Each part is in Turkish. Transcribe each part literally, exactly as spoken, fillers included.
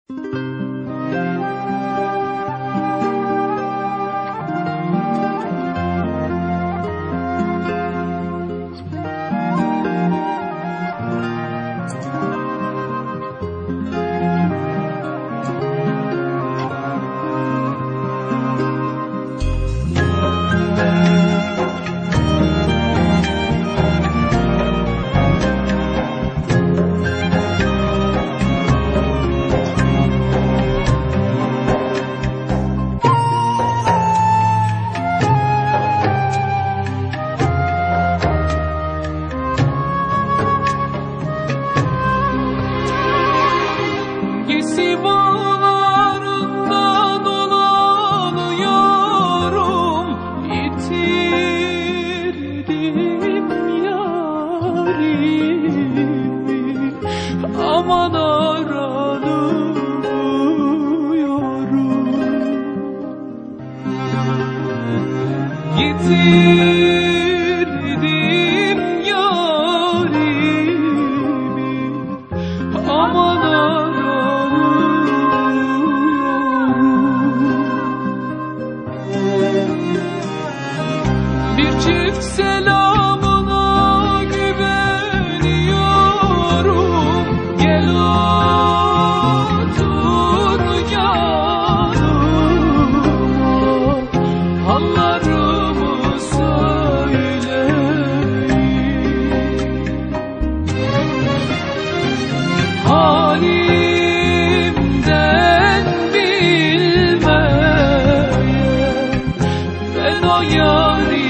Bağlarında dolanıyorum, yitirdim yarimi, aman aranıyorum. Yitirdim yarimi, aman bir çift selamına güveniyorum. Gel otur yanıma, hallarımı söyleyeyim. Halimden bilmeyen ben o yâri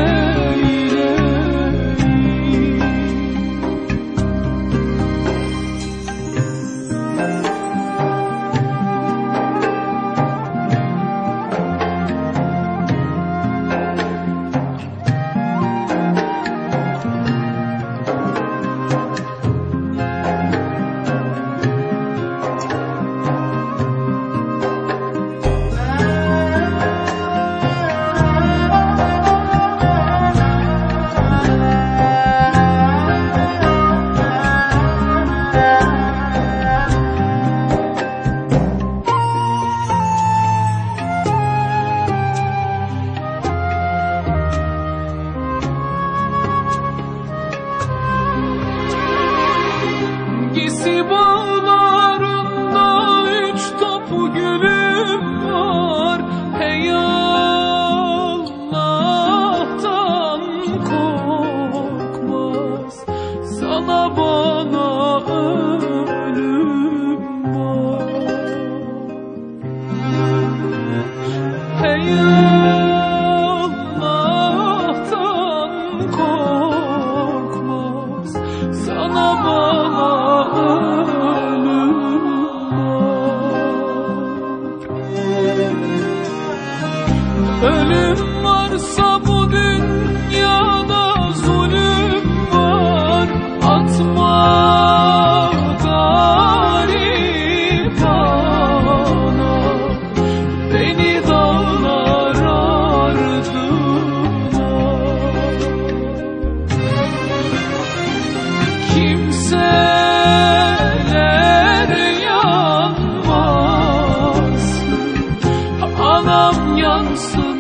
Gisi bağlarında üç topu gülüm var. Hey Allah'tan korkmaz, sana bana ölüm var. Hey Allah'tan korkmaz, sana bana ölüm varsa bu dünyada zulüm var. Atma garip ana beni dağlar ardına. Kimseler yanmasın, anam yansın.